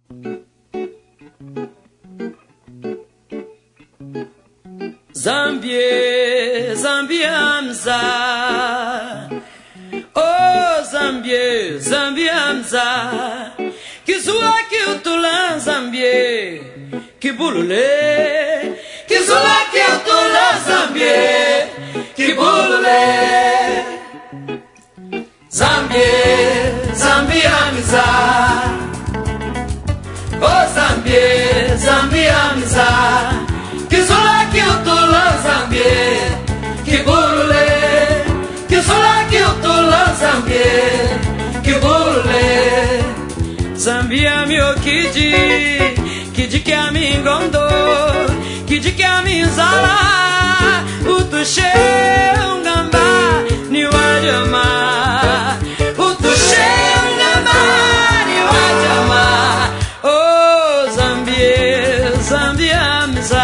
Zambie, Zambiamza. Oh, Zambie, Zambiamza. Kisula kiutula Zambie, kibulule. Kisula kiutula Zambie, kibulule. Zambie, Zambiamza. Oh, Zambie, Zambiamza. Kisula kiutula Zambie, kibulule. Kisula kiutula Zambie, kibulule. Zambia mio kiji kia mingondo, kiji kia minzala, utushe ungamba ni wajama, utushe ungamba ni wajama. Oh Zambie, Zambiamza.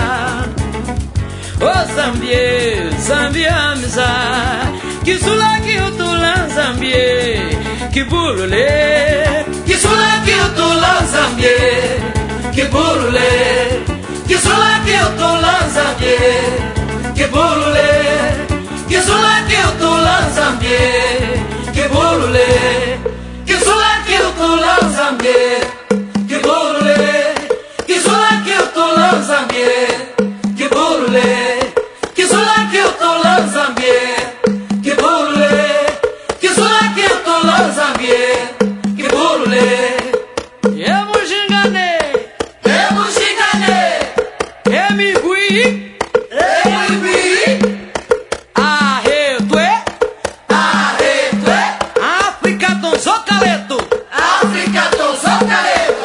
Oh Zambie, Zambiamza. Kisula kiutula Zambie, kibulule. Kisula kiutula Zambie, kibulule. Kisula kiutula Zambie, kibulule. Kisula kiutula Zambie, kibulule. Kisula kiutula Zambie, kibulule. Kisula kiutula Zambie, kibulule. Kisula kiutula Zambie, kibulule. Kisula kiutula Zambie, kibulule. Emushingane, emushingane, emigui, emigui. Arretue, arretue. África tonso caleto, África tonso caleto.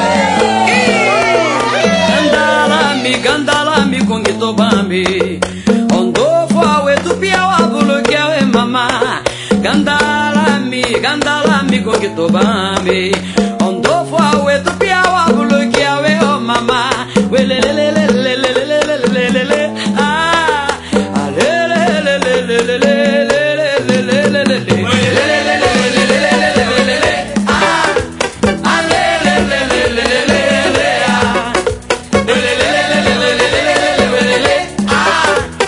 Gandalami, gandalami kongitobambi. Ondo fwa etupiawa bulukia e mama. Gandalami, gandalami kongitobambi. Ondo fwa etupiawa bulukia we oh mama. Welelelelelelelelelelele. Ah, alelelelelelelelelelelele. Welelelelelelelelelele. Ah, alelelelelelelelele. Welelelelelelelelelele. Ah,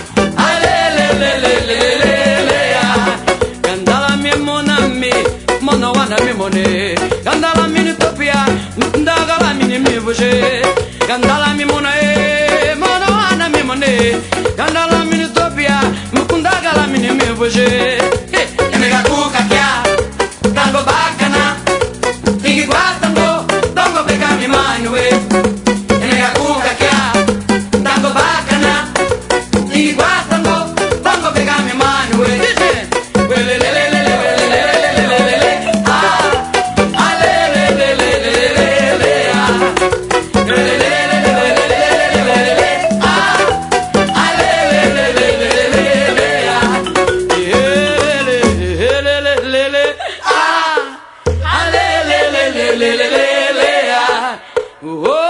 alelelelelelelele. Gandalami monami, monowana mi mone. Gandalami ni topia, ndagalami ni mi bouge. Gandalami monae, monowana mi mone. Gandalami ni topia, mukundagalami ni mi bouge. Hey, emega kuka kia, tango bacana. Igi guatango, dongo pega mi manue. Emega kuka kia, tango bacana. Igi guatango, dongo pega mi manue. Welelelelelelelelelelele. Ah, alelelelelelelele. Ah, welelelelelelelelele. Ah, alelelelelelelele. Ah, elelelelelelele. Ah, alelelelelelelele. Ah, oh.